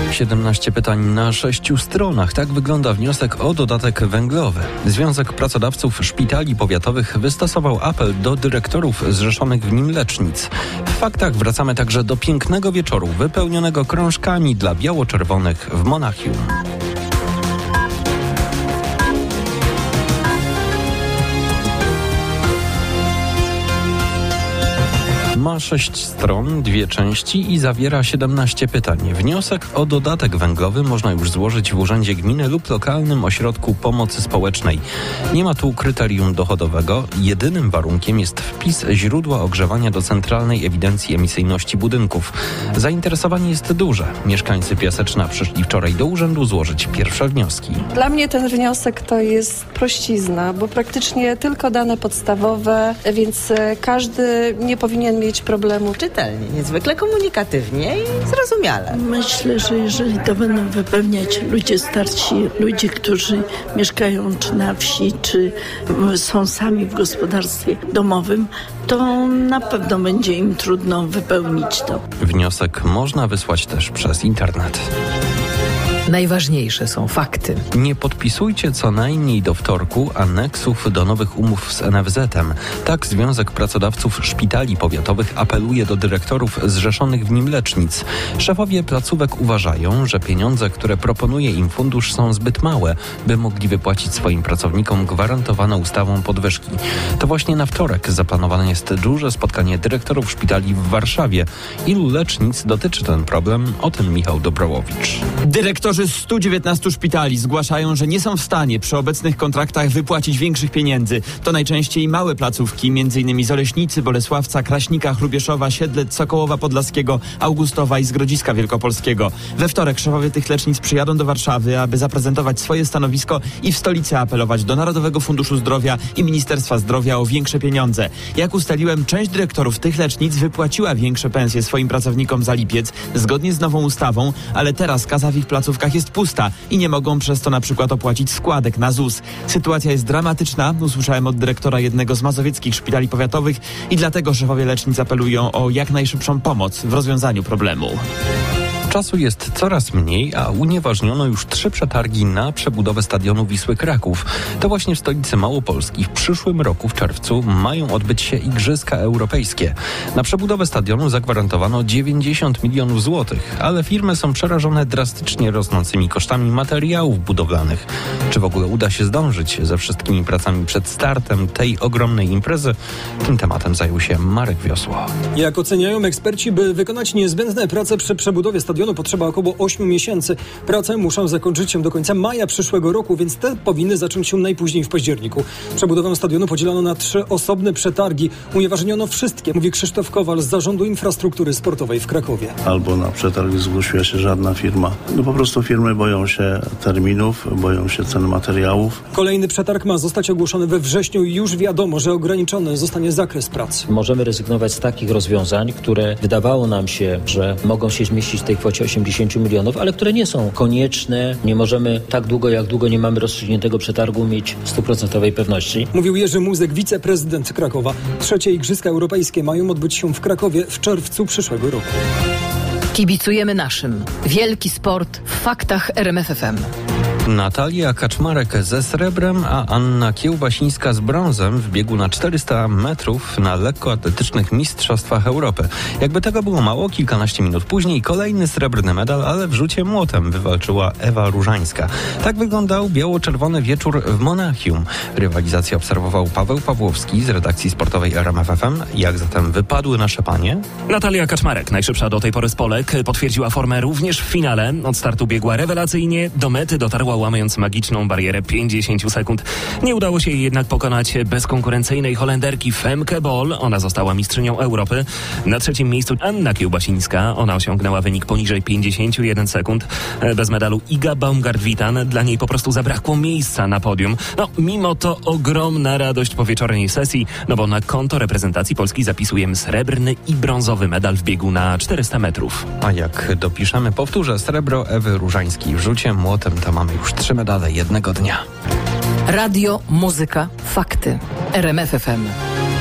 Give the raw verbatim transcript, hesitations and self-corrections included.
siedemnaście pytań na sześciu stronach. Tak wygląda wniosek o dodatek węglowy. Związek Pracodawców Szpitali Powiatowych wystosował apel do dyrektorów zrzeszonych w nim lecznic. W faktach wracamy także do pięknego wieczoru wypełnionego krążkami dla biało-czerwonych w Monachium. Ma sześć stron, dwie części i zawiera siedemnaście pytań. Wniosek o dodatek węglowy można już złożyć w urzędzie gminy lub lokalnym ośrodku pomocy społecznej. Nie ma tu kryterium dochodowego. Jedynym warunkiem jest wpis źródła ogrzewania do Centralnej Ewidencji Emisyjności Budynków. Zainteresowanie jest duże. Mieszkańcy Piaseczna przyszli wczoraj do urzędu złożyć pierwsze wnioski. Dla mnie ten wniosek to jest prościzna, bo praktycznie tylko dane podstawowe, więc każdy nie powinien mieć problemu. Czytelnie, niezwykle komunikatywnie i zrozumiale. Myślę, że jeżeli to będą wypełniać ludzie starsi, ludzie, którzy mieszkają czy na wsi, czy są sami w gospodarstwie domowym, to na pewno będzie im trudno wypełnić to. Wniosek można wysłać też przez internet. Najważniejsze są fakty. Nie podpisujcie co najmniej do wtorku aneksów do nowych umów z N F Z-em. Tak Związek Pracodawców Szpitali Powiatowych apeluje do dyrektorów zrzeszonych w nim lecznic. Szefowie placówek uważają, że pieniądze, które proponuje im fundusz, są zbyt małe, by mogli wypłacić swoim pracownikom gwarantowane ustawą podwyżki. To właśnie na wtorek zaplanowane jest duże spotkanie dyrektorów szpitali w Warszawie. Ilu lecznic dotyczy ten problem? O tym Michał Dobrołowicz. Dyrektorzy stu dziewiętnastu szpitali zgłaszają, że nie są w stanie przy obecnych kontraktach wypłacić większych pieniędzy. To najczęściej małe placówki, m.in. z Oleśnicy, Bolesławca, Kraśnika, Hrubieszowa, Siedlec, Sokołowa Podlaskiego, Augustowa i z Grodziska Wielkopolskiego. We wtorek szefowie tych lecznic przyjadą do Warszawy, aby zaprezentować swoje stanowisko i w stolicy apelować do Narodowego Funduszu Zdrowia i Ministerstwa Zdrowia o większe pieniądze. Jak ustaliłem, część dyrektorów tych lecznic wypłaciła większe pensje swoim pracownikom za lipiec, zgodnie z nową ustawą, ale teraz kasa w ich placówkach jest pusta i nie mogą przez to na przykład opłacić składek na Z U S. Sytuacja jest dramatyczna, usłyszałem od dyrektora jednego z mazowieckich szpitali powiatowych i dlatego szefowie lecznic apelują o jak najszybszą pomoc w rozwiązaniu problemu. Czasu jest coraz mniej, a unieważniono już trzy przetargi na przebudowę stadionu Wisły Kraków. To właśnie w stolicy Małopolski w przyszłym roku w czerwcu mają odbyć się Igrzyska Europejskie. Na przebudowę stadionu zagwarantowano dziewięćdziesiąt milionów złotych, ale firmy są przerażone drastycznie rosnącymi kosztami materiałów budowlanych. Czy w ogóle uda się zdążyć ze wszystkimi pracami przed startem tej ogromnej imprezy? Tym tematem zajął się Marek Wiosło. Jak oceniają eksperci, by wykonać niezbędne prace przy przebudowie stadionu potrzeba około ośmiu miesięcy. Prace muszą zakończyć się do końca maja przyszłego roku, więc te powinny zacząć się najpóźniej w październiku. Przebudowę stadionu podzielono na trzy osobne przetargi. Unieważniono wszystkie, mówi Krzysztof Kowal z Zarządu Infrastruktury Sportowej w Krakowie. Albo na przetarg zgłosiła się żadna firma. No po prostu firmy boją się terminów, boją się cen materiałów. Kolejny przetarg ma zostać ogłoszony we wrześniu i już wiadomo, że ograniczony zostanie zakres prac. Możemy rezygnować z takich rozwiązań, które wydawało nam się, że mogą się zmieścić w tej kwocie osiemdziesiąt milionów, ale które nie są konieczne. Nie możemy tak długo, jak długo nie mamy rozstrzygniętego przetargu, mieć stuprocentowej pewności. Mówił Jerzy Muzek, wiceprezydent Krakowa. Trzecie Igrzyska Europejskie mają odbyć się w Krakowie w czerwcu przyszłego roku. Kibicujemy naszym. Wielki sport w faktach R M F F M. Natalia Kaczmarek ze srebrem, a Anna Kiełbasińska z brązem w biegu na czterysta metrów na lekkoatletycznych Mistrzostwach Europy. Jakby tego było mało, kilkanaście minut później kolejny srebrny medal, ale w rzucie młotem wywalczyła Ewa Różańska. Tak wyglądał biało-czerwony wieczór w Monachium. Rywalizację obserwował Paweł Pawłowski z redakcji sportowej R M F F M. Jak zatem wypadły nasze panie? Natalia Kaczmarek, najszybsza do tej pory z Polek, potwierdziła formę również w finale. Od startu biegła rewelacyjnie, do mety dotarła łamiąc magiczną barierę pięćdziesiąt sekund. Nie udało się jej jednak pokonać bezkonkurencyjnej Holenderki Femke Bol. Ona została mistrzynią Europy. Na trzecim miejscu Anna Kiełbasińska. Ona osiągnęła wynik poniżej pięćdziesiąt jeden sekund. Bez medalu Iga Baumgart-Witan. Dla niej po prostu zabrakło miejsca na podium. No, mimo to ogromna radość po wieczornej sesji, no bo na konto reprezentacji Polski zapisujemy srebrny i brązowy medal w biegu na czterysta metrów. A jak dopiszemy, powtórzę, srebro Ewy Różańskiej w rzucie młotem, to mamy już trzy medale jednego dnia. Radio, muzyka, fakty. R M F F M.